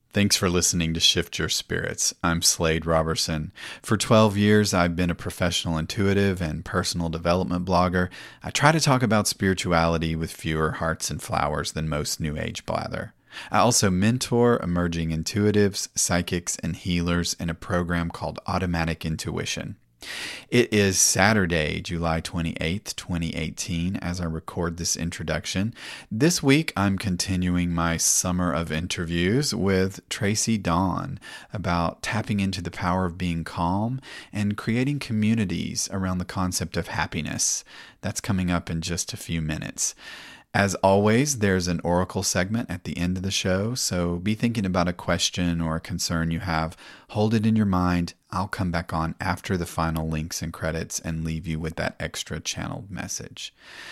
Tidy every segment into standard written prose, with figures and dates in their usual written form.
Thanks for listening to Shift Your Spirits. I'm Slade Robertson. For 12 years, I've been a professional intuitive and personal development blogger. I try to talk about spirituality with fewer hearts and flowers than most New Age blather. I also mentor emerging intuitives, psychics, and healers in a program called Automatic Intuition. It is Saturday, July 28th, 2018, as I record this introduction. This week, I'm continuing my summer of interviews with Tracy Dawn about tapping into the power of being calm and creating communities around the concept of happiness. That's coming up in just a few minutes. As always, there's an oracle segment at the end of the show, so be thinking about a question or a concern you have. Hold it in your mind. I'll come back on after the final links and credits and leave you with that extra channeled message.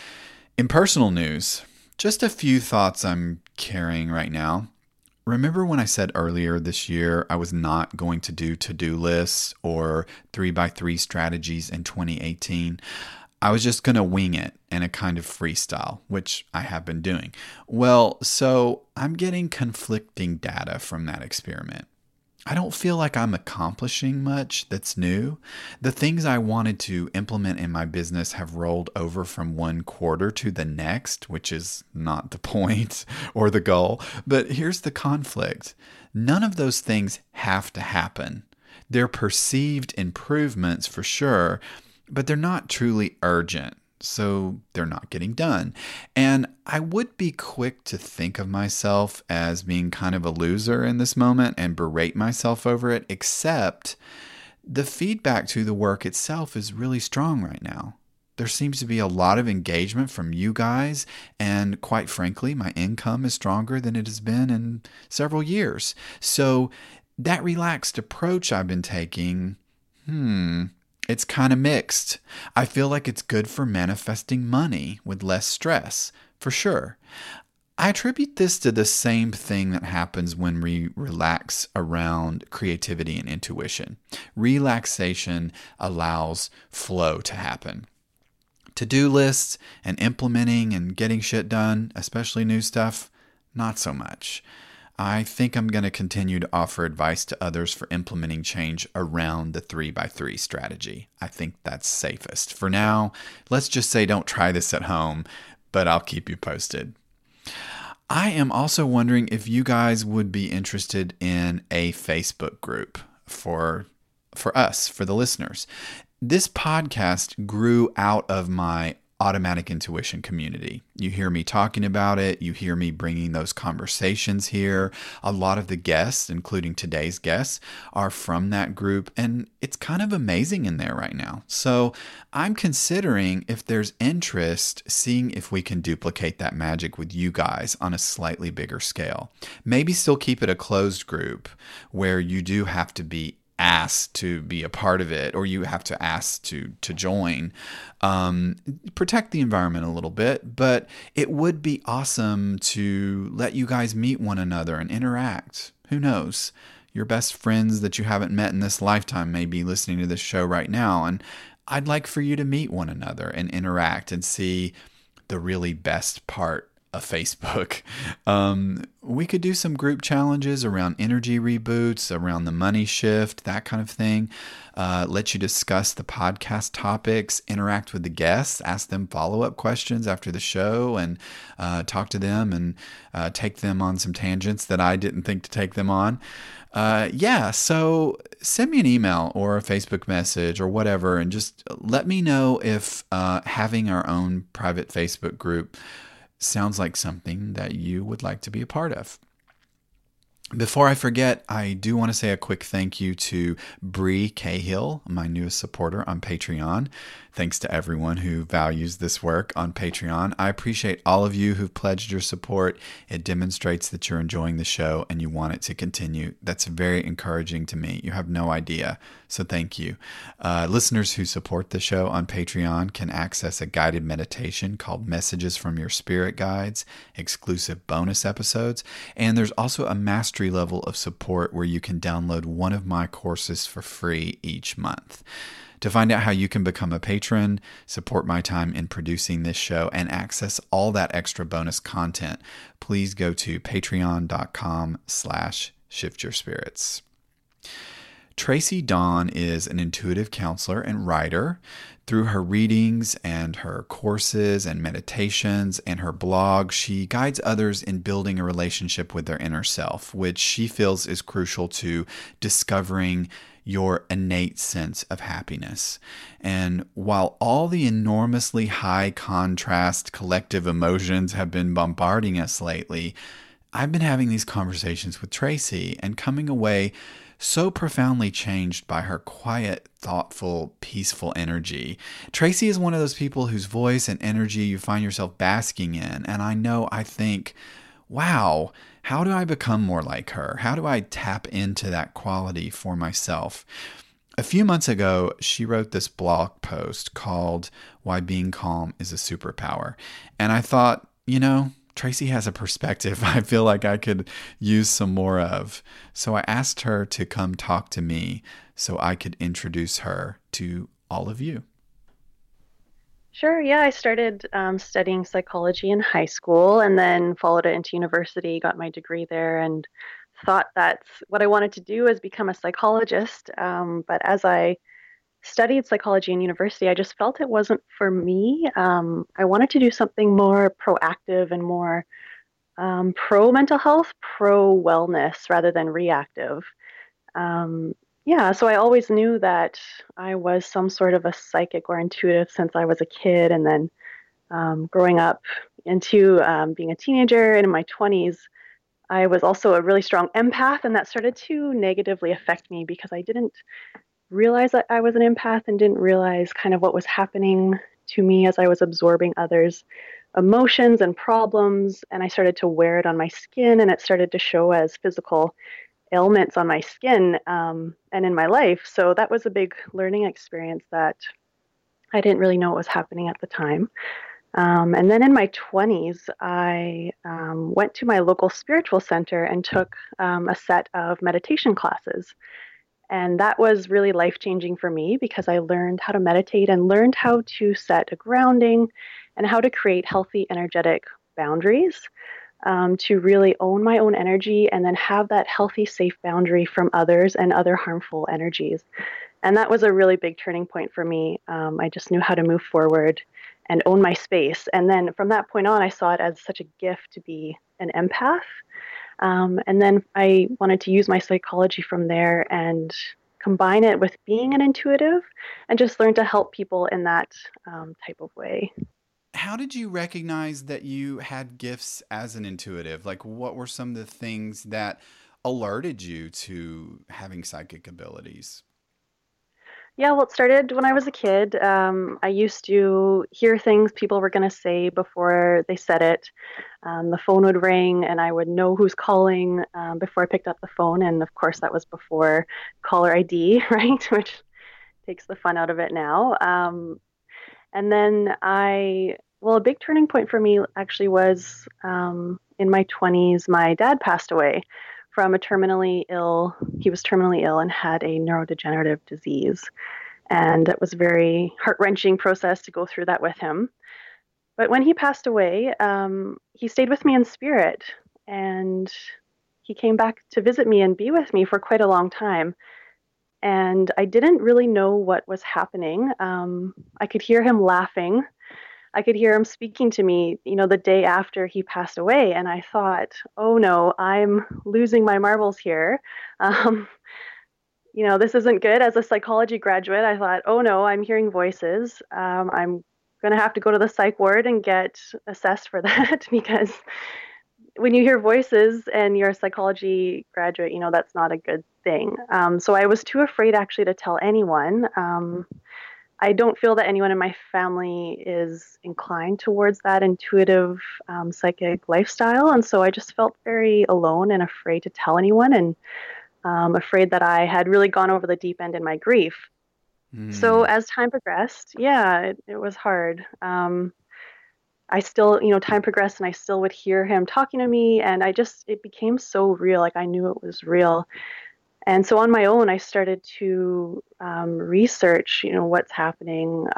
In personal news, just a few thoughts I'm carrying right now. Remember when I said earlier this year I was not going to do to-do lists or 3x3 strategies in 2018? I was just going to wing it in a kind of freestyle, which I have been doing. Well, so I'm getting conflicting data from that experiment. I don't feel like I'm accomplishing much that's new. The things I wanted to implement in my business have rolled over from one quarter to the next, which is not the point or the goal. But here's the conflict. None of those things have to happen. They're perceived improvements for sure, but they're not truly urgent, so they're not getting done. And I would be quick to think of myself as being kind of a loser in this moment and berate myself over it, except the feedback to the work itself is really strong right now. There seems to be a lot of engagement from you guys, and quite frankly, my income is stronger than it has been in several years. So that relaxed approach I've been taking, it's kind of mixed. I feel like it's good for manifesting money with less stress, for sure. I attribute this to the same thing that happens when we relax around creativity and intuition. Relaxation allows flow to happen. To-do lists and implementing and getting shit done, especially new stuff, not so much. I think I'm going to continue to offer advice to others for implementing change around the 3x3 strategy. I think that's safest. For now, let's just say don't try this at home, but I'll keep you posted. I am also wondering if you guys would be interested in a Facebook group for us, for the listeners. This podcast grew out of my Automatic Intuition community. You hear me talking about it. You hear me bringing those conversations here. A lot of the guests, including today's guests, are from that group, and it's kind of amazing in there right now. So I'm considering, if there's interest, seeing if we can duplicate that magic with you guys on a slightly bigger scale. Maybe still keep it a closed group where you do have to be asked to be a part of it, or you have to ask to join. Protect the environment a little bit, but it would be awesome to let you guys meet one another and interact. Who knows? Your best friends that you haven't met in this lifetime may be listening to this show right now, and I'd like for you to meet one another and interact and see the really best part of Facebook. We could do some group challenges around energy reboots, around the money shift, that kind of thing. Let you discuss the podcast topics, interact with the guests, ask them follow-up questions after the show, and talk to them and take them on some tangents that I didn't think to take them on. So send me an email or a Facebook message or whatever, and just let me know if having our own private Facebook group sounds like something that you would like to be a part of. Before I forget, I do want to say a quick thank you to Bree Cahill, my newest supporter on Patreon. Thanks to everyone who values this work on Patreon. I appreciate all of you who've pledged your support. It demonstrates that you're enjoying the show and you want it to continue. That's very encouraging to me. You have no idea. So thank you. Listeners who support the show on Patreon can access a guided meditation called Messages from Your Spirit Guides, exclusive bonus episodes, and there's also a mastery level of support where you can download one of my courses for free each month. To find out how you can become a patron, support my time in producing this show, and access all that extra bonus content, please go to patreon.com/shiftyourspirits. Shift Your Spirits. Tracy Dawn is an intuitive counselor and writer. Through her readings and her courses and meditations and her blog, she guides others in building a relationship with their inner self, which she feels is crucial to discovering your innate sense of happiness. And while all the enormously high contrast collective emotions have been bombarding us lately, I've been having these conversations with Tracy and coming away so profoundly changed by her quiet, thoughtful, peaceful energy. Tracy is one of those people whose voice and energy you find yourself basking in. And I think, wow, how do I become more like her? How do I tap into that quality for myself? A few months ago, she wrote this blog post called Why Being Calm is a Superpower. And I thought, Tracy has a perspective I feel like I could use some more of. So I asked her to come talk to me so I could introduce her to all of you. Sure. Yeah, I started studying psychology in high school and then followed it into university, got my degree there, and thought that's what I wanted to do is become a psychologist. But as I studied psychology in university, I just felt it wasn't for me. I wanted to do something more proactive and more pro mental health, pro wellness rather than reactive. Um, yeah, so I always knew that I was some sort of a psychic or intuitive since I was a kid, and then growing up into being a teenager and in my 20s, I was also a really strong empath, and that started to negatively affect me because I didn't realize that I was an empath and didn't realize kind of what was happening to me as I was absorbing others' emotions and problems. And I started to wear it on my skin, and it started to show as physical ailments on my skin and in my life. So that was a big learning experience that I didn't really know what was happening at the time. And then in my 20s, I went to my local spiritual center and took a set of meditation classes. And that was really life changing for me because I learned how to meditate and learned how to set a grounding and how to create healthy, energetic boundaries to really own my own energy and then have that healthy, safe boundary from others and other harmful energies. And that was a really big turning point for me. I just knew how to move forward and own my space. And then from that point on, I saw it as such a gift to be an empath. And then I wanted to use my psychology from there and combine it with being an intuitive and just learn to help people in that type of way. How did you recognize that you had gifts as an intuitive? Like, what were some of the things that alerted you to having psychic abilities? Yeah, well, it started when I was a kid. I used to hear things people were going to say before they said it. The phone would ring, and I would know who's calling before I picked up the phone. And of course, that was before caller ID, right? Which takes the fun out of it now. And then a big turning point for me actually was in my 20s, my dad passed away from he was terminally ill and had a neurodegenerative disease. And it was a very heart wrenching process to go through that with him. But when he passed away, he stayed with me in spirit and he came back to visit me and be with me for quite a long time. And I didn't really know what was happening. I could hear him laughing. I could hear him speaking to me, the day after he passed away. And I thought, oh no, I'm losing my marbles here. Um, this isn't good. As a psychology graduate, I thought, oh no, I'm hearing voices. I'm going to have to go to the psych ward and get assessed for that because when you hear voices and you're a psychology graduate, that's not a good thing. So I was too afraid actually to tell anyone. I don't feel that anyone in my family is inclined towards that intuitive psychic lifestyle. And so I just felt very alone and afraid to tell anyone and afraid that I had really gone over the deep end in my grief. So Mm. as time progressed, yeah, it was hard. I still, time progressed and I still would hear him talking to me and it became so real. Like I knew it was real. And so on my own, I started to research, what's happening.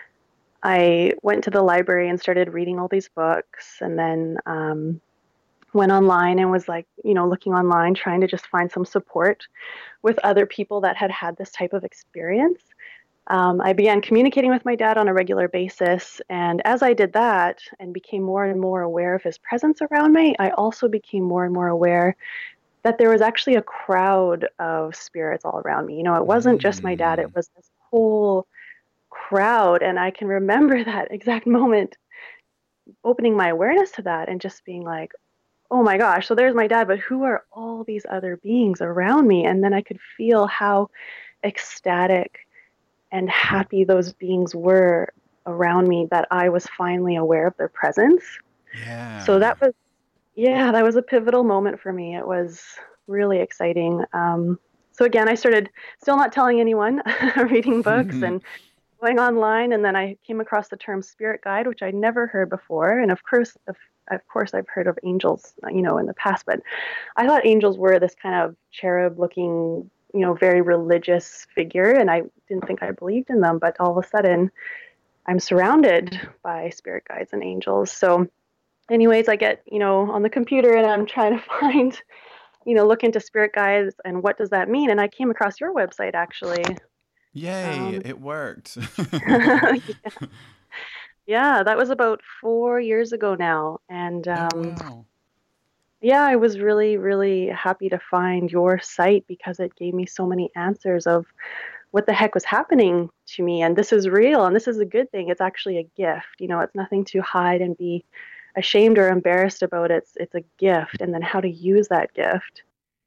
I went to the library and started reading all these books. And then went online and was like, looking online, trying to just find some support with other people that had had this type of experience. I began communicating with my dad on a regular basis. And as I did that and became more and more aware of his presence around me, I also became more and more aware that there was actually a crowd of spirits all around me. It wasn't just my dad, it Mm. was this whole crowd. And I can remember that exact moment opening my awareness to that and just being like, oh my gosh, so there's my dad, but who are all these other beings around me? And then I could feel how ecstatic and happy those beings were around me that I was finally aware of their presence. So Yeah. that was, yeah, that was a pivotal moment for me. It was really exciting. So again, I started still not telling anyone, reading books and going online, and then I came across the term spirit guide, which I'd never heard before. And of course, I've heard of angels, in the past, but I thought angels were this kind of cherub-looking, very religious figure, and I didn't think I believed in them. But all of a sudden, I'm surrounded by spirit guides and angels. So, anyways, I get, on the computer and I'm trying to find, look into spirit guides and what does that mean. And I came across your website actually. Yay, Um, it worked. yeah, that was about 4 years ago now, and Oh, wow. yeah, I was really, really happy to find your site because it gave me so many answers of what the heck was happening to me. And this is real and this is a good thing. It's actually a gift. It's nothing to hide and be ashamed or embarrassed about. It's a gift, and then how to use that gift.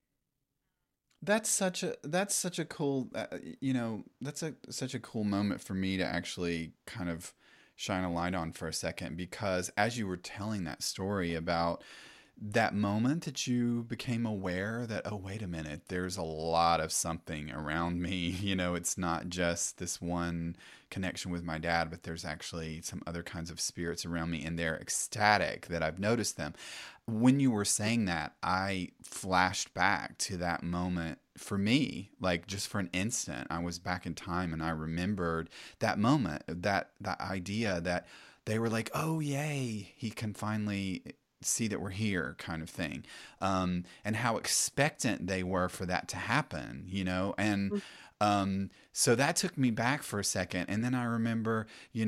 That's such a cool that's such a cool moment for me to actually kind of shine a light on for a second, because as you were telling that story about that moment that you became aware that, oh, wait a minute, there's a lot of something around me. It's not just this one connection with my dad, but there's actually some other kinds of spirits around me, and they're ecstatic that I've noticed them. When you were saying that, I flashed back to that moment for me, like just for an instant. I was back in time and I remembered that moment, that idea that they were like, oh, yay, he can finally see that we're here, kind of thing. And how expectant they were for that to happen, and so that took me back for a second. And then I remember,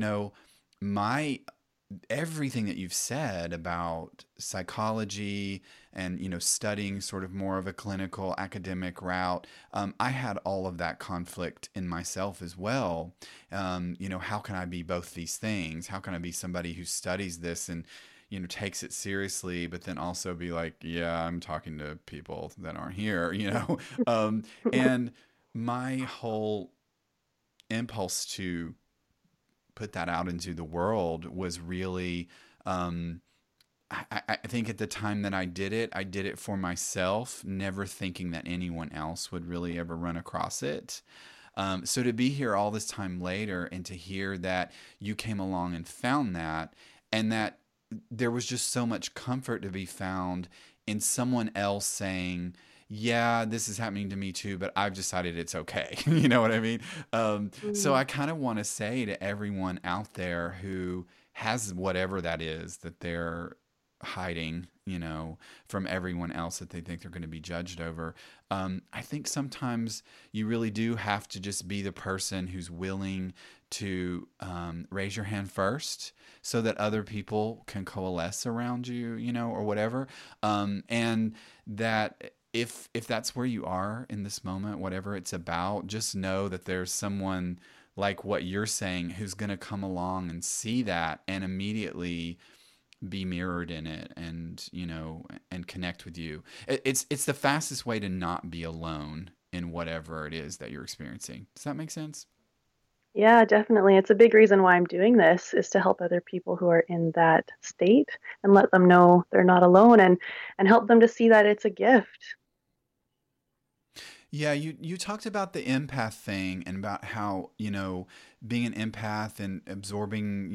my everything that you've said about psychology and studying sort of more of a clinical academic route. I had all of that conflict in myself as well. How can I be both these things? How can I be somebody who studies this and takes it seriously, but then also be like, yeah, I'm talking to people that aren't here, and my whole impulse to put that out into the world was really, um, I think at the time that I did it for myself, never thinking that anyone else would really ever run across it. So to be here all this time later and to hear that you came along and found that, and that there was just so much comfort to be found in someone else saying, yeah, this is happening to me too, but I've decided it's okay. You know what I mean? So Mm, I kind of want to say to everyone out there who has whatever that is that they're hiding, from everyone else that they think they're going to be judged over. I think sometimes you really do have to just be the person who's willing to raise your hand first so that other people can coalesce around you, or whatever. And that if that's where you are in this moment, whatever it's about, just know that there's someone like what you're saying who's going to come along and see that and immediately be mirrored in it, and and connect with you. It's the fastest way to not be alone in whatever it is that you're experiencing. Does that make sense? yeah, definitely. It's a big reason why I'm doing this is to help other people who are in that state and let them know they're not alone, and help them to see that it's a gift. Yeah, you talked about the empath thing and about how, being an empath and absorbing,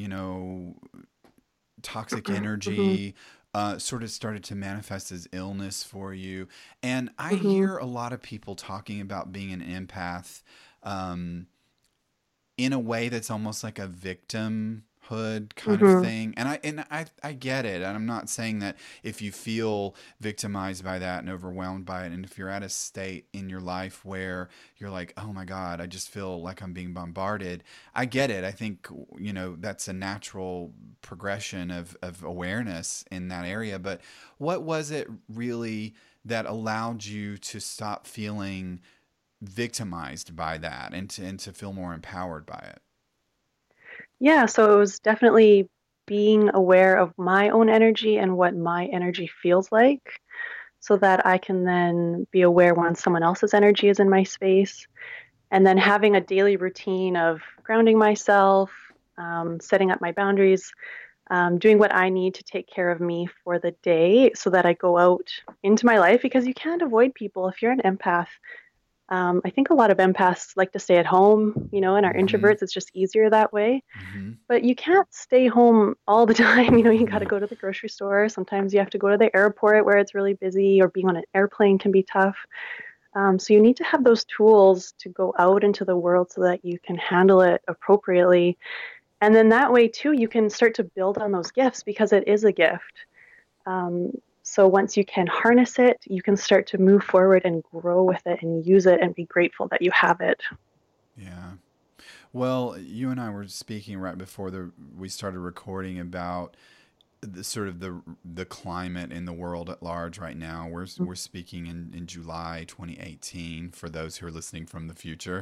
toxic Hmm. energy sort of started to manifest as illness for you. And I Hmm. hear a lot of people talking about being an empath, um, in a way that's almost like a victim kind of Hmm. thing. And I get it. And I'm not saying that if you feel victimized by that and overwhelmed by it, and if you're at a state in your life where you're like, oh my God, I just feel like I'm being bombarded. I get it. I think, that's a natural progression of awareness in that area. But what was it really that allowed you to stop feeling victimized by that and to feel more empowered by it? Yeah, so it was definitely being aware of my own energy and what my energy feels like so that I can then be aware when someone else's energy is in my space. And then having a daily routine of grounding myself, setting up my boundaries, doing what I need to take care of me for the day so that I go out into my life because you can't avoid people. If you're an empath, I think a lot of empaths like to stay at home, and our Mm-hmm. introverts, it's just easier that way. Mm-hmm. But you can't stay home all the time. You got to No. go to the grocery store. Sometimes you have to go to the airport where it's really busy, or being on an airplane can be tough. So you need to have those tools to go out into the world so that you can handle it appropriately. And then that way, too, you can start to build on those gifts because it is a gift. Um, so once you can harness it, you can start to move forward and grow with it and use it and be grateful that you have it. Yeah. Well, you and I were speaking right before we started recording about the sort of the climate in the world at large right now. We're speaking in July 2018 for those who are listening from the future,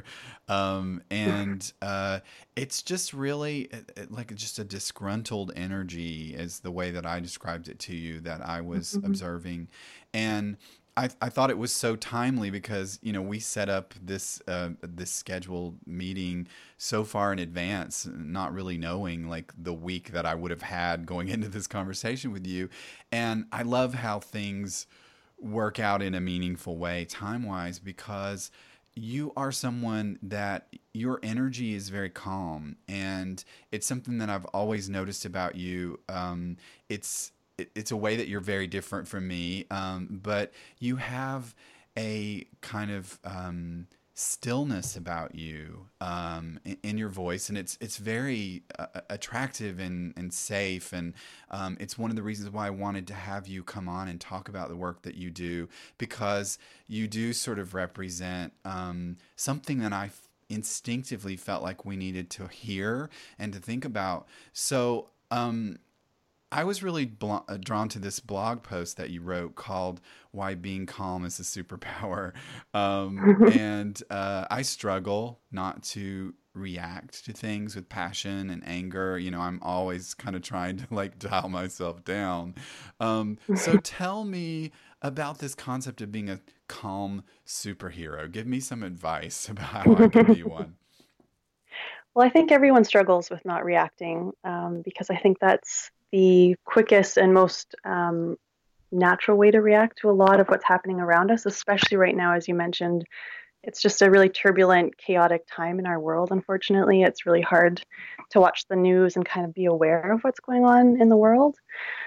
and it's just really like just a disgruntled energy is the way that I described it to you that I was Mhm. observing, and. I thought it was so timely because we set up this scheduled meeting so far in advance, not really knowing like the week that I would have had going into this conversation with you. And I love how things work out in a meaningful way time wise because you are someone that your energy is very calm. And it's something that I've always noticed about you. It's a way that you're very different from me, but you have a kind of stillness about you in your voice, and it's very attractive and safe, and it's one of the reasons why I wanted to have you come on and talk about the work that you do because you do sort of represent something that I instinctively felt like we needed to hear and to think about. So. I was really drawn to this blog post that you wrote called "Why Being Calm is a Superpower," and I struggle not to react to things with passion and anger. I'm always kind of trying to like dial myself down. So tell me about this concept of being a calm superhero. Give me some advice about how I can be one. Well, I think everyone struggles with not reacting because I think that's the quickest and most natural way to react to a lot of what's happening around us, especially right now, as you mentioned. It's just a really turbulent, chaotic time in our world, unfortunately. It's really hard to watch the news and kind of be aware of what's going on in the world.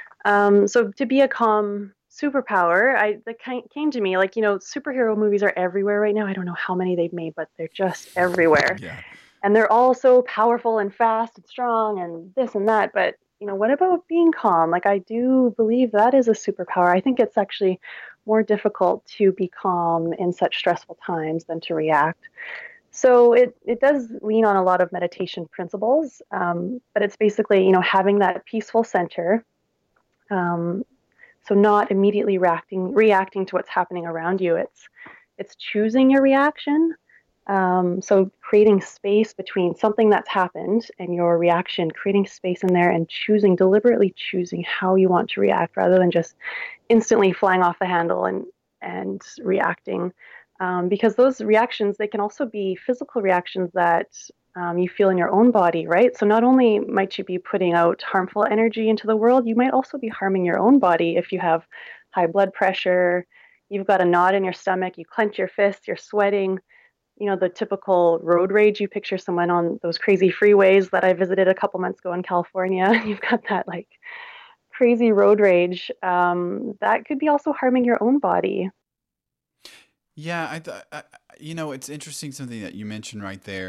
So to be a calm superpower, that came to me like, superhero movies are everywhere right now. I don't know how many they've made, but they're just everywhere. Yeah. And they're all so powerful and fast and strong and this and that. But, what about being calm? Like, I do believe that is a superpower. I think it's actually more difficult to be calm in such stressful times than to react. So it does lean on a lot of meditation principles, but it's basically, having that peaceful center. Um, so not immediately reacting to what's happening around you. It's choosing your reaction. So creating space between something that's happened and your reaction, creating space in there and deliberately choosing how you want to react rather than just instantly flying off the handle and reacting. Because those reactions, they can also be physical reactions that you feel in your own body, right? So not only might you be putting out harmful energy into the world, you might also be harming your own body if you have high blood pressure, you've got a knot in your stomach, you clench your fists, you're sweating, the typical road rage. You picture someone on those crazy freeways that I visited a couple months ago in California. You've got that like crazy road rage. That could be also harming your own body. Yeah, it's interesting something that you mentioned right there.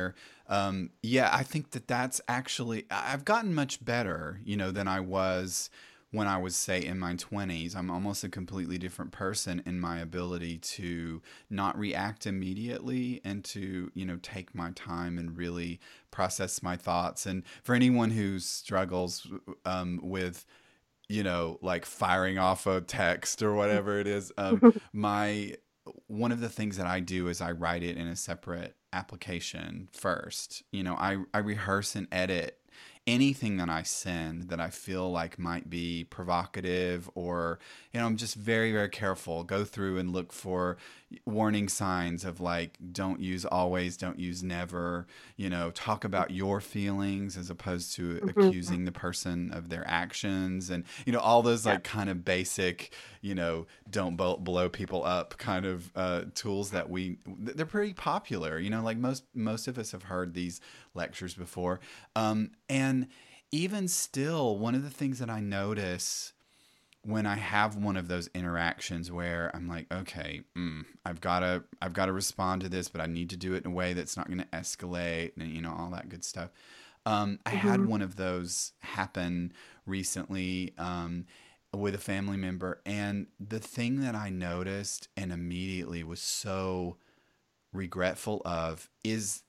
Yeah, I think that that's actually, I've gotten much better, than I was when I was, say, in my 20s. I'm almost a completely different person in my ability to not react immediately and to, take my time and really process my thoughts. And for anyone who struggles with, like firing off a text or whatever it is, my one of the things that I do is I write it in a separate application first. I rehearse and edit anything that I send that I feel like might be provocative, or, I'm just very, very careful. Go through and look for warning signs of like, don't use always, don't use never, talk about your feelings as opposed to Hmm. accusing the person of their actions, and, all those Yeah. like kind of basic, don't blow people up kind of tools that they're pretty popular. Like most of us have heard these lectures before. And even still, one of the things that I notice when I have one of those interactions where I'm like, okay, I've got to respond to this, but I need to do it in a way that's not going to escalate, and all that good stuff. I had Hmm. one of those happen recently with a family member, and the thing that I noticed and immediately was so regretful of is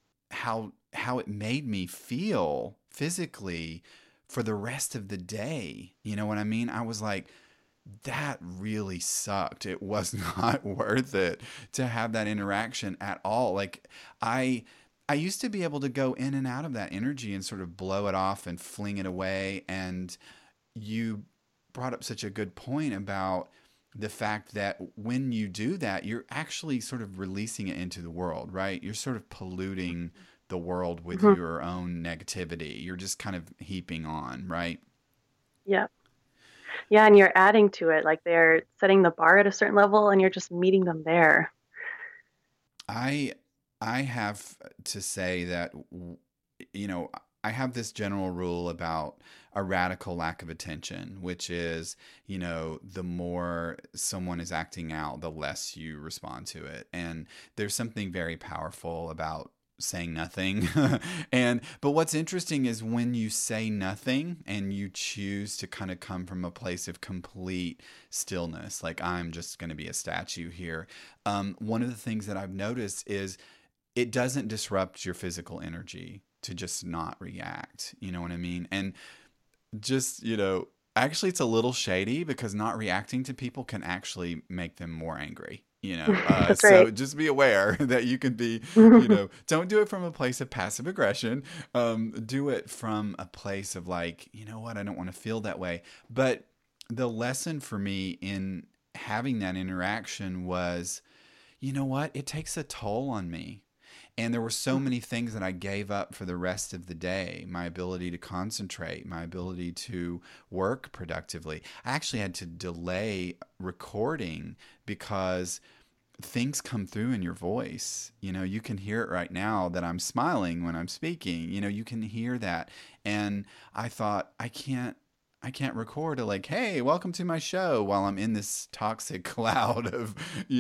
how it made me feel physically for the rest of the day. You know what I mean? I was like, that really sucked. It was not worth it to have that interaction at all. Like I I used to be able to go in and out of that energy and sort of blow it off and fling it away. And you brought up such a good point about the fact that when you do that, you're actually sort of releasing it into the world, right? You're sort of polluting the world with Hmm. your own negativity. You're just kind of heaping on, right? Yeah. Yeah, and you're adding to it. Like they're setting the bar at a certain level and you're just meeting them there. I I have to say that you know I have this general rule about a radical lack of attention, which is, the more someone is acting out, the less you respond to it. And there's something very powerful about saying nothing. And but what's interesting is when you say nothing and you choose to kind of come from a place of complete stillness, like I'm just going to be a statue here. One of the things that I've noticed is it doesn't disrupt your physical energy to just not react. You know what I mean? And just, actually, it's a little shady because not reacting to people can actually make them more angry. That's So right. just be aware that you can be, don't do it from a place of passive aggression. Do it from a place of like, you know what, I don't want to feel that way. But the lesson for me in having that interaction was, you know what? It takes a toll on me. And there were so many things that I gave up for the rest of the day, my ability to concentrate, my ability to work productively. I actually had to delay recording because things come through in your voice. You can hear it right now that I'm smiling when I'm speaking. You can hear that. And I thought, I can't record a like, hey, welcome to my show while I'm in this toxic cloud of,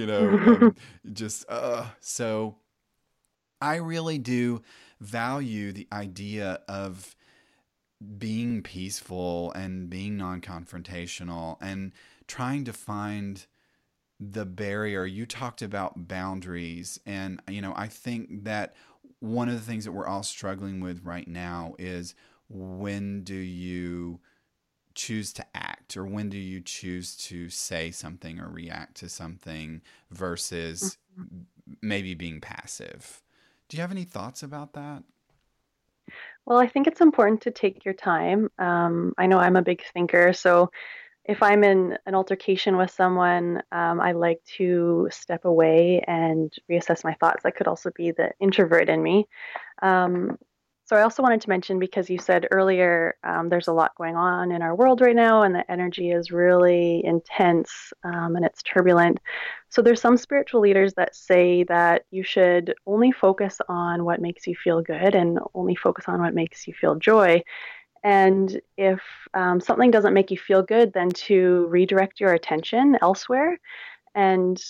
just so I really do value the idea of being peaceful and being non-confrontational and trying to find the barrier. You talked about boundaries, and I think that one of the things that we're all struggling with right now is, when do you choose to act, or when do you choose to say something or react to something versus maybe being passive? Do you have any thoughts about that? Well, I think it's important to take your time. I know I'm a big thinker, so if I'm in an altercation with someone, I like to step away and reassess my thoughts. That could also be the introvert in me. Um, so I also wanted to mention, because you said earlier, there's a lot going on in our world right now, and the energy is really intense, and it's turbulent. So there's some spiritual leaders that say that you should only focus on what makes you feel good and only focus on what makes you feel joy. And if something doesn't make you feel good, then to redirect your attention elsewhere. And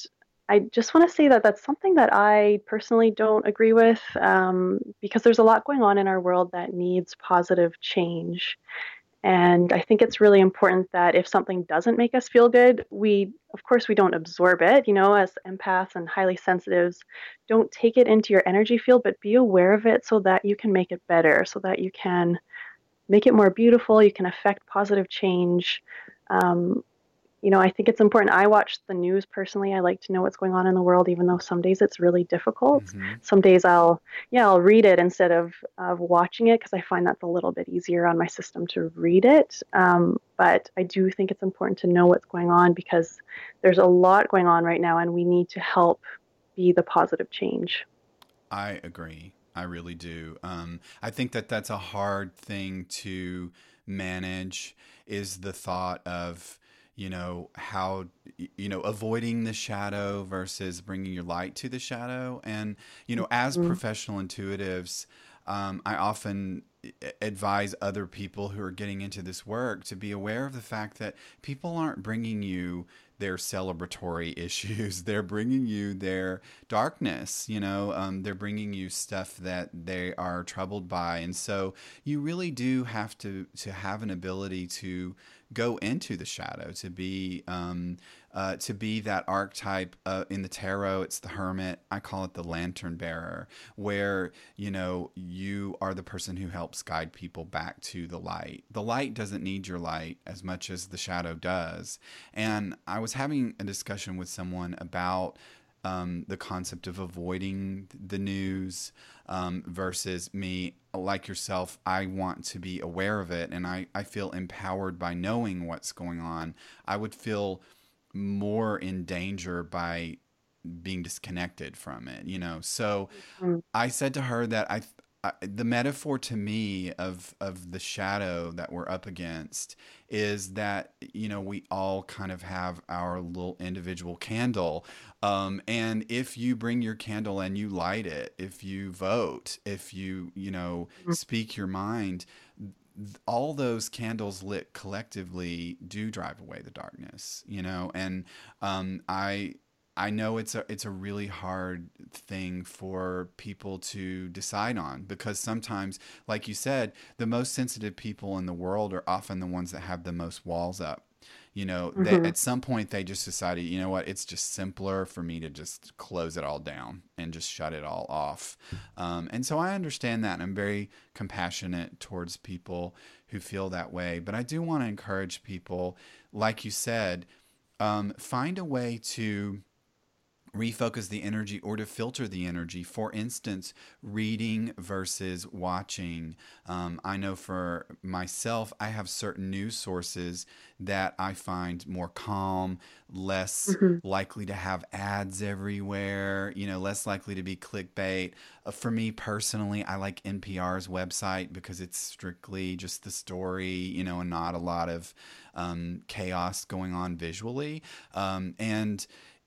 I just want to say that that's something that I personally don't agree with, because there's a lot going on in our world that needs positive change. And I think it's really important that if something doesn't make us feel good, of course, we don't absorb it, as empaths and highly sensitives, don't take it into your energy field, but be aware of it so that you can make it better, so that you can make it more beautiful, you can affect positive change. Um, I think it's important. I watch the news personally. I like to know what's going on in the world, even though some days it's really difficult. Hmm. Some days I'll read it instead of watching it because I find that's a little bit easier on my system to read it. But I do think it's important to know what's going on because there's a lot going on right now, and we need to help be the positive change. I agree. I really do. I think that that's a hard thing to manage is the thought of, how, avoiding the shadow versus bringing your light to the shadow. And, as Mm, professional intuitives, I often advise other people who are getting into this work to be aware of the fact that people aren't bringing you their celebratory issues. They're bringing you their darkness. They're bringing you stuff that they are troubled by, and so you really do have to have an ability to go into the shadow, to be that archetype in the tarot. It's the hermit. I call it the lantern bearer, where you are the person who helps guide people back to the light. The light doesn't need your light as much as the shadow does. And I was having a discussion with someone about the concept of avoiding the news versus me, like yourself. I want to be aware of it, and I feel empowered by knowing what's going on. I would feel more in danger by being disconnected from it. So mm, I said to her that the metaphor to me of the shadow that we're up against is that we all kind of have our little individual candle, and if you bring your candle and you light it, if you vote, if you mm. speak your mind, all those candles lit collectively do drive away the darkness. And I know it's a really hard thing for people to decide on, because sometimes, like you said, the most sensitive people in the world are often the ones that have the most walls up. They Mhm. at some point they just decided, you know what, it's just simpler for me to just close it all down and just shut it all off. And so I understand that, and I'm very compassionate towards people who feel that way. But I do want to encourage people, like you said, find a way to refocus the energy or to filter the energy. For instance, reading versus watching. I know for myself, I have certain news sources that I find more calm, less Mhm. likely to have ads everywhere, less likely to be clickbait. For me personally, I like NPR's website because it's strictly just the story, and not a lot of chaos going on visually. And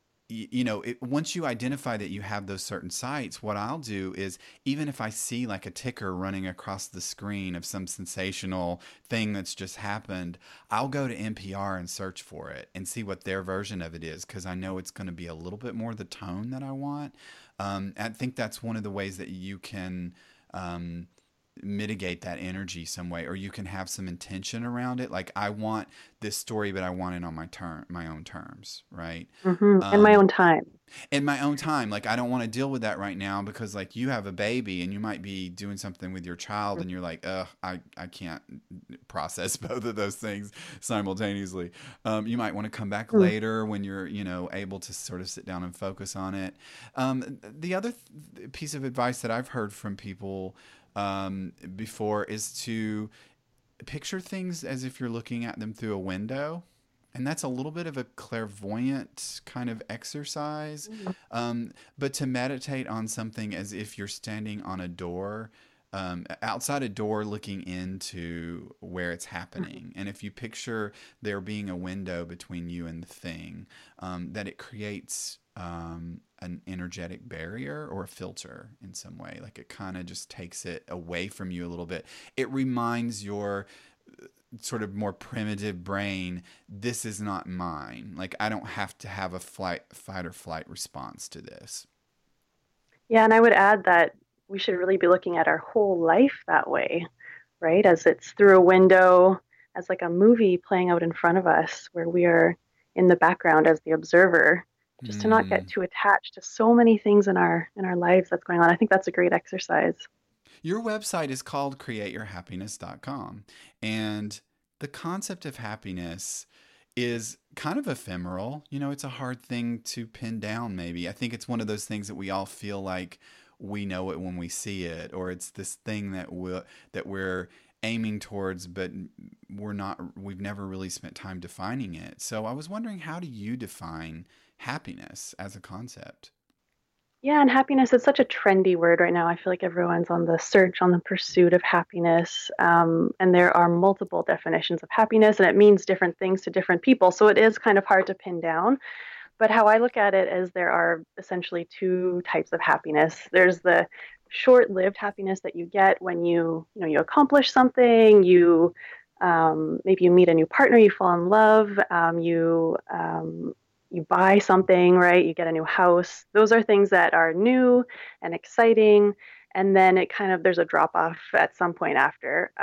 once you identify that you have those certain sites, what I'll do is, even if I see like a ticker running across the screen of some sensational thing that's just happened, I'll go to NPR and search for it and see what their version of it is, because I know it's going to be a little bit more the tone that I want. I think that's one of the ways that you can um, mitigate that energy some way, or you can have some intention around it. Like, I want this story, but I want it on my own terms, right? Mhm. In my Um, own time. in my own time. Like, I don't want to deal with that right now, because like you have a baby and you might be doing something with your child, and you're like, I can't process both of those things simultaneously. You might want to come back Mhm. later when you're able to sort of sit down and focus on it. The other piece of advice that I've heard from people before is to picture things as if you're looking at them through a window. And that's a little bit of a clairvoyant kind of exercise. Mhm. But to meditate on something as if you're standing on a door, outside a door looking into where it's Mhm. happening. And if you picture there being a window between you and the thing, that it creates an energetic barrier or a filter in some way. Like, it kind of just takes it away from you a little bit. It reminds sort of more primitive brain, this is not mine. Like I don't have to have a fight or flight response to this. Yeah, and I would add that we should really be looking at our whole life that way, right? As it's through a window, as like a movie playing out in front of us, where we are in the background as the observer, just to not get Mm. too attached to so many things in our lives that's going on. I think that's a great exercise. Your website is called createyourhappiness.com. And the concept of happiness is kind of ephemeral. You know, it's a hard thing to pin down, maybe. I think it's one of those things that we all feel like we know it when we see it, or it's this thing that we're aiming towards, but we've never really spent time defining it. So I was wondering, how do you define happiness as a concept? Yeah, and happiness is such a trendy word right now. I feel like everyone's on the search, on the pursuit of happiness. And there are multiple definitions of happiness, and it means different things to different people. So it is kind of hard to pin down. But how I look at it is there are essentially two types of happiness. There's the short-lived happiness that you get when you accomplish something, maybe you meet a new partner, you fall in love, you buy something, right? You get a new house. Those are things that are new and exciting, and then it kind of there's a drop off at some point after.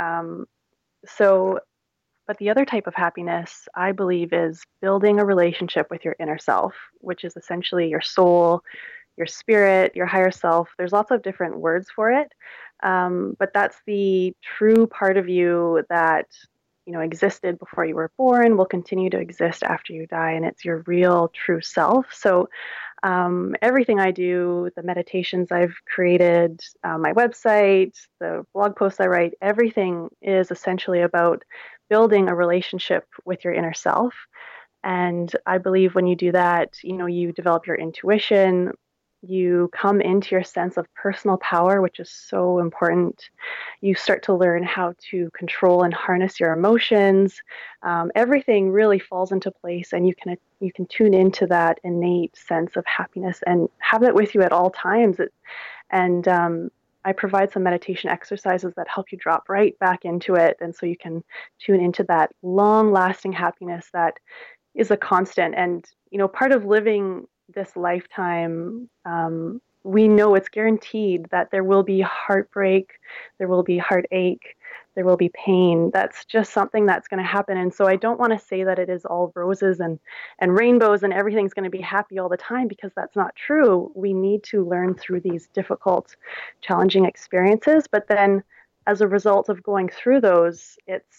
So but the other type of happiness, I believe, is building a relationship with your inner self, which is essentially your soul, your spirit, your higher self. There's lots of different words for it, but that's the true part of you that existed before you were born, will continue to exist after you die, and it's your real, true self. So everything I do, the meditations I've created, my website, the blog posts I write, everything is essentially about building a relationship with your inner self. And I believe when you do that, you develop your intuition, you come into your sense of personal power, which is so important. You start to learn how to control and harness your emotions. Everything really falls into place, and you can tune into that innate sense of happiness and have that with you at all times. And I provide some meditation exercises that help you drop right back into it, and so you can tune into that long-lasting happiness that is a constant. And part of living this lifetime, we know it's guaranteed that there will be heartbreak, there will be heartache, there will be pain. That's just something that's going to happen. And so I don't want to say that it is all roses and rainbows and everything's going to be happy all the time, because that's not true. We need to learn through these difficult, challenging experiences. But then as a result of going through those,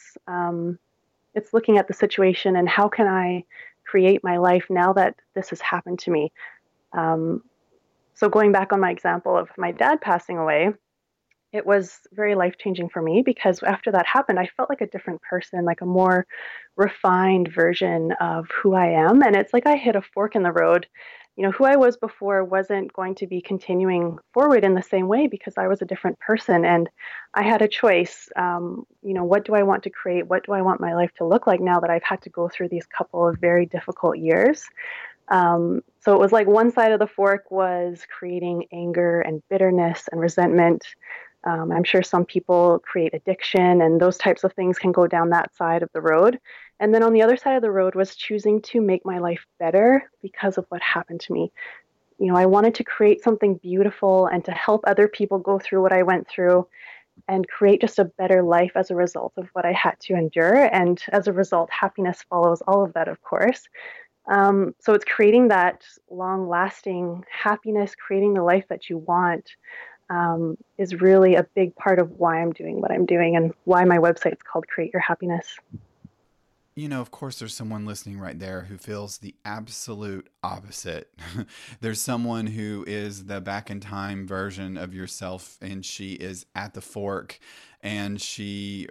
it's looking at the situation and how can I create my life now that this has happened to me. Um, so going back on my example of my dad passing away, it was very life changing for me because after that happened, I felt like a different person, like a more refined version of who I am. And it's like I hit a fork in the road. Who I was before wasn't going to be continuing forward in the same way because I was a different person. And I had a choice. What do I want to create? What do I want my life to look like now that I've had to go through these couple of very difficult years? So it was like one side of the fork was creating anger and bitterness and resentment. I'm sure some people create addiction, and those types of things can go down that side of the road. And then on the other side of the road was choosing to make my life better because of what happened to me. I wanted to create something beautiful and to help other people go through what I went through and create just a better life as a result of what I had to endure. And as a result, happiness follows all of that, of course. So it's creating that long lasting happiness, creating the life that you want, is really a big part of why I'm doing what I'm doing and why my website's called Create Your Happiness. Of course, there's someone listening right there who feels the absolute opposite. There's someone who is the back in time version of yourself, and she is at the fork, and she,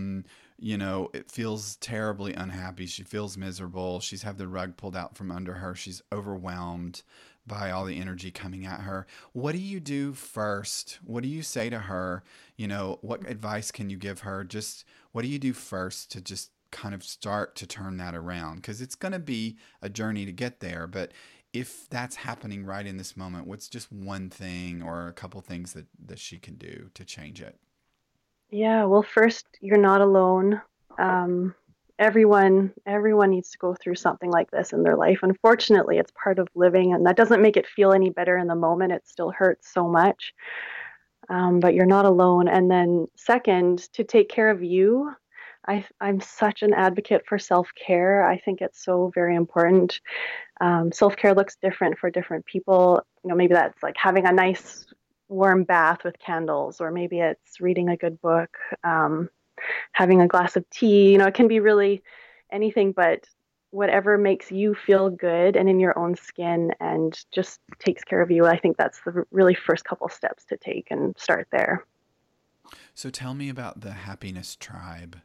it feels terribly unhappy. She feels miserable. She's had the rug pulled out from under her. She's overwhelmed by all the energy coming at her. What do you do first? What do you say to her? What advice can you give her? Just what do you do first to just kind of start to turn that around? Because it's going to be a journey to get there. But if that's happening right in this moment, what's just one thing or a couple things that she can do to change it? Yeah, well, first, you're not alone. Um, everyone needs to go through something like this in their life. Unfortunately, it's part of living, and that doesn't make it feel any better in the moment. It still hurts so much, but you're not alone. And then, second, to take care of you. I'm such an advocate for self care. I think it's so very important. Self care looks different for different people. Maybe that's like having a nice warm bath with candles, or maybe it's reading a good book, having a glass of tea. It can be really anything, but whatever makes you feel good and in your own skin and just takes care of you. I think that's the really first couple steps to take and start there. So tell me about the Happiness Tribe.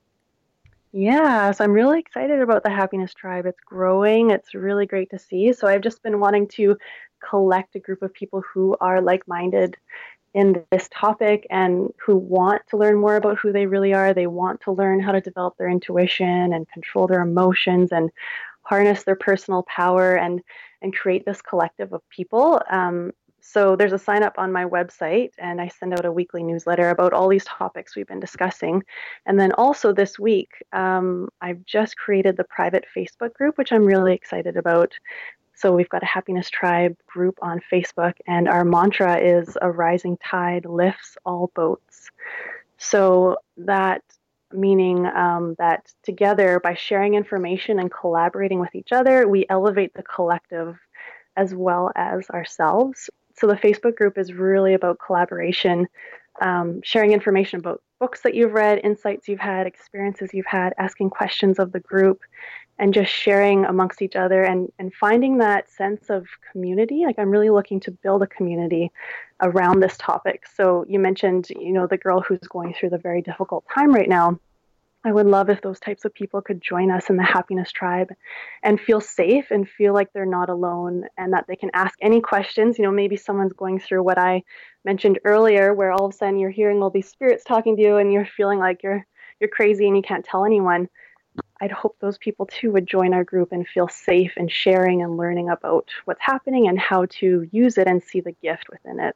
Yeah, so I'm really excited about the Happiness Tribe. It's growing. It's really great to see. So I've just been wanting to collect a group of people who are like-minded in this topic and who want to learn more about who they really are. They want to learn how to develop their intuition and control their emotions and harness their personal power and create this collective of people. So there's a sign up on my website, and I send out a weekly newsletter about all these topics we've been discussing. And then also this week, I've just created the private Facebook group, which I'm really excited about. So we've got a Happiness Tribe group on Facebook, and our mantra is a rising tide lifts all boats. So that meaning that together, by sharing information and collaborating with each other, we elevate the collective as well as ourselves. So the Facebook group is really about collaboration, sharing information about books that you've read, insights you've had, experiences you've had, asking questions of the group, and just sharing amongst each other and finding that sense of community. Like I'm really looking to build a community around this topic. So you mentioned, the girl who's going through the very difficult time right now. I would love if those types of people could join us in the Happiness Tribe and feel safe and feel like they're not alone and that they can ask any questions. Maybe someone's going through what I mentioned earlier, where all of a sudden you're hearing all these spirits talking to you and you're feeling like you're crazy and you can't tell anyone. I'd hope those people too would join our group and feel safe in sharing and learning about what's happening and how to use it and see the gift within it.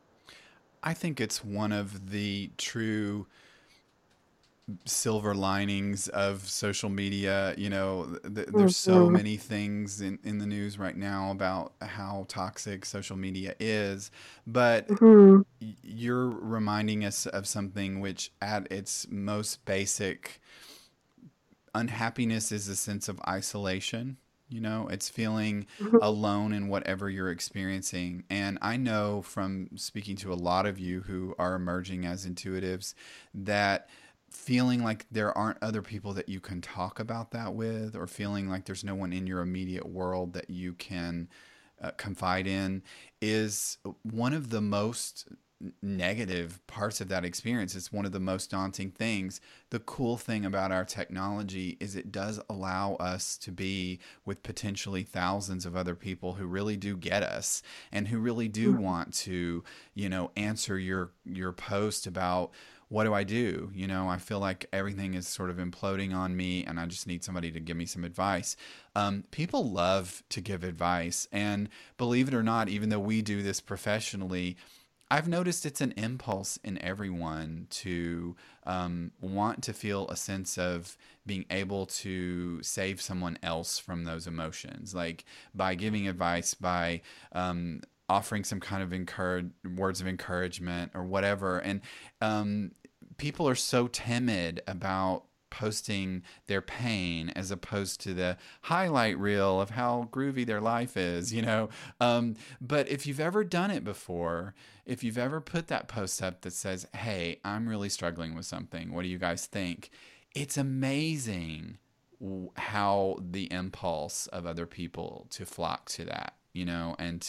I think it's one of the true silver linings of social media. There's so Mm-hmm. many things in the news right now about how toxic social media is, but Mm-hmm. you're reminding us of something which, at its most basic, unhappiness is a sense of isolation. It's feeling Mm-hmm. alone in whatever you're experiencing. And I know from speaking to a lot of you who are emerging as intuitives that feeling like there aren't other people that you can talk about that with, or feeling like there's no one in your immediate world that you can confide in, is one of the most negative parts of that experience. It's one of the most daunting things. The cool thing about our technology is it does allow us to be with potentially thousands of other people who really do get us and who really do want to, answer your post about what do I do? I feel like everything is sort of imploding on me and I just need somebody to give me some advice. People love to give advice. And believe it or not, even though we do this professionally, I've noticed it's an impulse in everyone to want to feel a sense of being able to save someone else from those emotions, like by giving advice, by offering some kind of words of encouragement or whatever. And people are so timid about posting their pain as opposed to the highlight reel of how groovy their life is. But if you've ever done it before, if you've ever put that post up that says, hey, I'm really struggling with something, what do you guys think? It's amazing how the impulse of other people to flock to that, and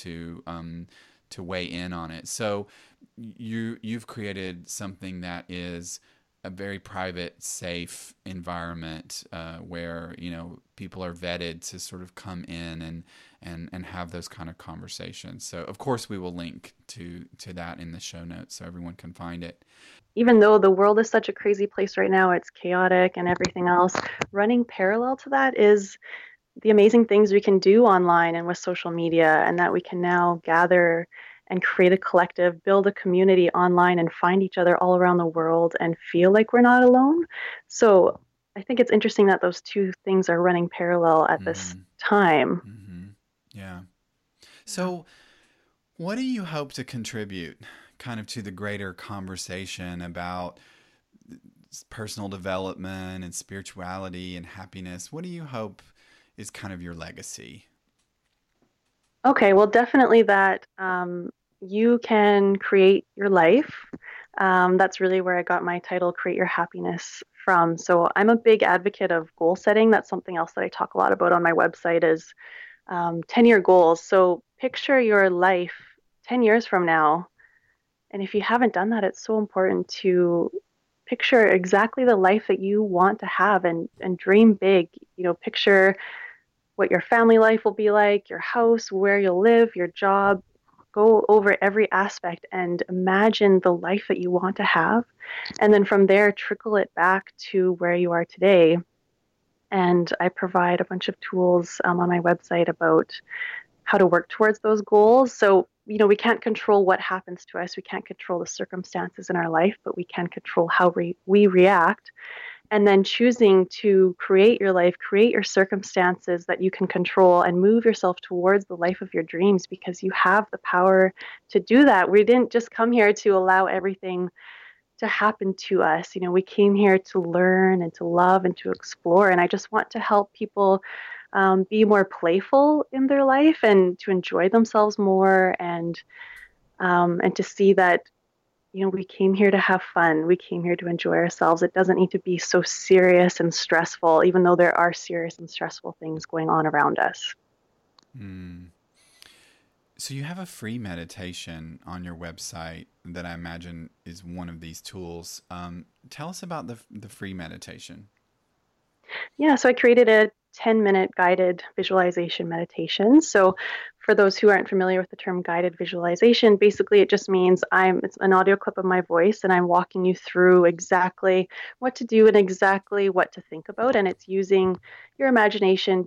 to weigh in on it. So you've created something that is a very private, safe environment where people are vetted to sort of come in and have those kind of conversations. So of course we will link to that in the show notes so everyone can find it. Even though the world is such a crazy place right now, it's chaotic and everything else, running parallel to that is the amazing things we can do online and with social media, and that we can now gather and create a collective, build a community online, and find each other all around the world and feel like we're not alone. So I think it's interesting that those two things are running parallel at this Mm-hmm. time. Mm-hmm. Yeah. Yeah. So, what do you hope to contribute kind of to the greater conversation about personal development and spirituality and happiness? What do you hope is kind of your legacy? Okay, well, definitely that you can create your life. That's really where I got my title, Create Your Happiness, from. So I'm a big advocate of goal setting. That's something else that I talk a lot about on my website is 10-year goals. So picture your life 10 years from now. And if you haven't done that, it's so important to picture exactly the life that you want to have and dream big. Picture what your family life will be like, your house, where you'll live, your job. Go over every aspect and imagine the life that you want to have. And then from there, trickle it back to where you are today. And I provide a bunch of tools on my website about how to work towards those goals. So, we can't control what happens to us. We can't control the circumstances in our life, but we can control how we react. And then choosing to create your life, create your circumstances that you can control, and move yourself towards the life of your dreams because you have the power to do that. We didn't just come here to allow everything to happen to us. We came here to learn and to love and to explore. And I just want to help people be more playful in their life and to enjoy themselves more and to see that we came here to have fun. We came here to enjoy ourselves. It doesn't need to be so serious and stressful, even though there are serious and stressful things going on around us. Mm. So you have a free meditation on your website that I imagine is one of these tools. Tell us about the free meditation. Yeah, so I created a 10-minute guided visualization meditation. So for those who aren't familiar with the term guided visualization, basically it just means it's an audio clip of my voice and I'm walking you through exactly what to do and exactly what to think about. And it's using your imagination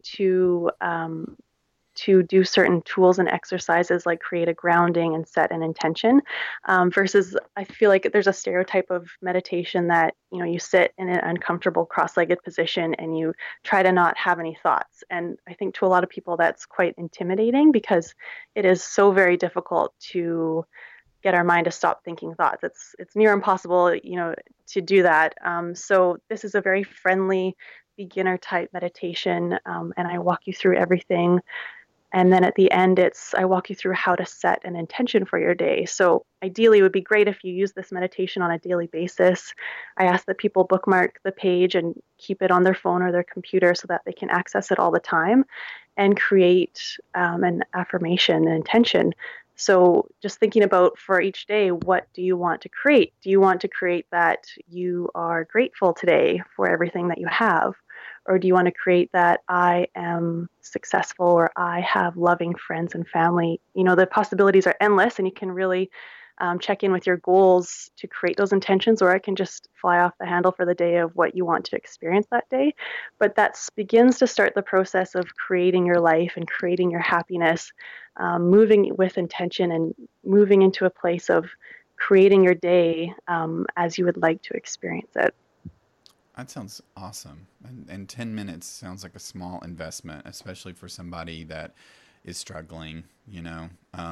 to do certain tools and exercises like create a grounding and set an intention, versus I feel like there's a stereotype of meditation that you sit in an uncomfortable cross-legged position and you try to not have any thoughts. And I think to a lot of people that's quite intimidating because it is so very difficult to get our mind to stop thinking thoughts. It's near impossible to do that. So this is a very friendly beginner type meditation, and I walk you through everything. And then at the end, I walk you through how to set an intention for your day. So ideally, it would be great if you use this meditation on a daily basis. I ask that people bookmark the page and keep it on their phone or their computer so that they can access it all the time and create an affirmation, an intention. So just thinking about for each day, what do you want to create? Do you want to create that you are grateful today for everything that you have? Or do you want to create that I am successful or I have loving friends and family? The possibilities are endless and you can really check in with your goals to create those intentions, or it can just fly off the handle for the day of what you want to experience that day. But that begins to start the process of creating your life and creating your happiness, moving with intention and moving into a place of creating your day as you would like to experience it. That sounds awesome. And 10 minutes sounds like a small investment, especially for somebody that is struggling.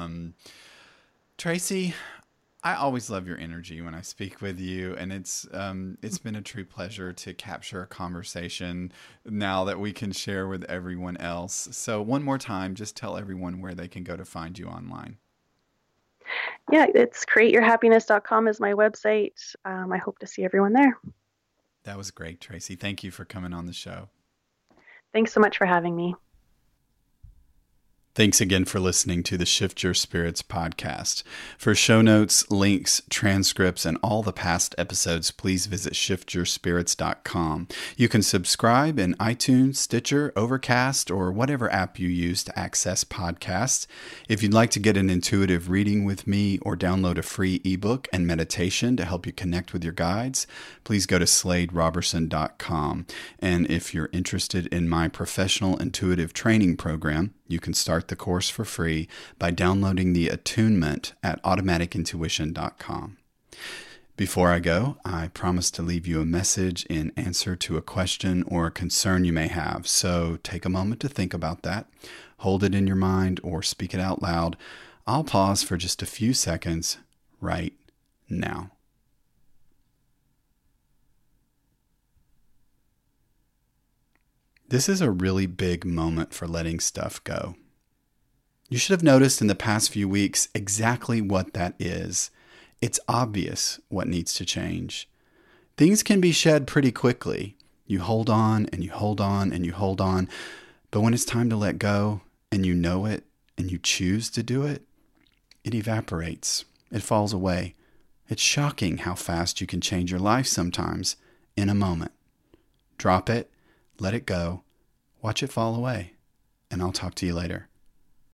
Tracy, I always love your energy when I speak with you, and it's been a true pleasure to capture a conversation now that we can share with everyone else. So one more time, just tell everyone where they can go to find you online. Yeah, it's createyourhappiness.com is my website. I hope to see everyone there. That was great, Tracy. Thank you for coming on the show. Thanks so much for having me. Thanks again for listening to the Shift Your Spirits podcast. For show notes, links, transcripts, and all the past episodes, please visit shiftyourspirits.com. You can subscribe in iTunes, Stitcher, Overcast, or whatever app you use to access podcasts. If you'd like to get an intuitive reading with me or download a free ebook and meditation to help you connect with your guides, please go to sladerobertson.com. And if you're interested in my professional intuitive training program, you can start the course for free by downloading the attunement at automaticintuition.com. Before I go, I promise to leave you a message in answer to a question or a concern you may have. So take a moment to think about that. Hold it in your mind or speak it out loud. I'll pause for just a few seconds right now. This is a really big moment for letting stuff go. You should have noticed in the past few weeks exactly what that is. It's obvious what needs to change. Things can be shed pretty quickly. You hold on and you hold on and you hold on. But when it's time to let go and you know it and you choose to do it, it evaporates. It falls away. It's shocking how fast you can change your life sometimes in a moment. Drop it, let it go, watch it fall away, and I'll talk to you later.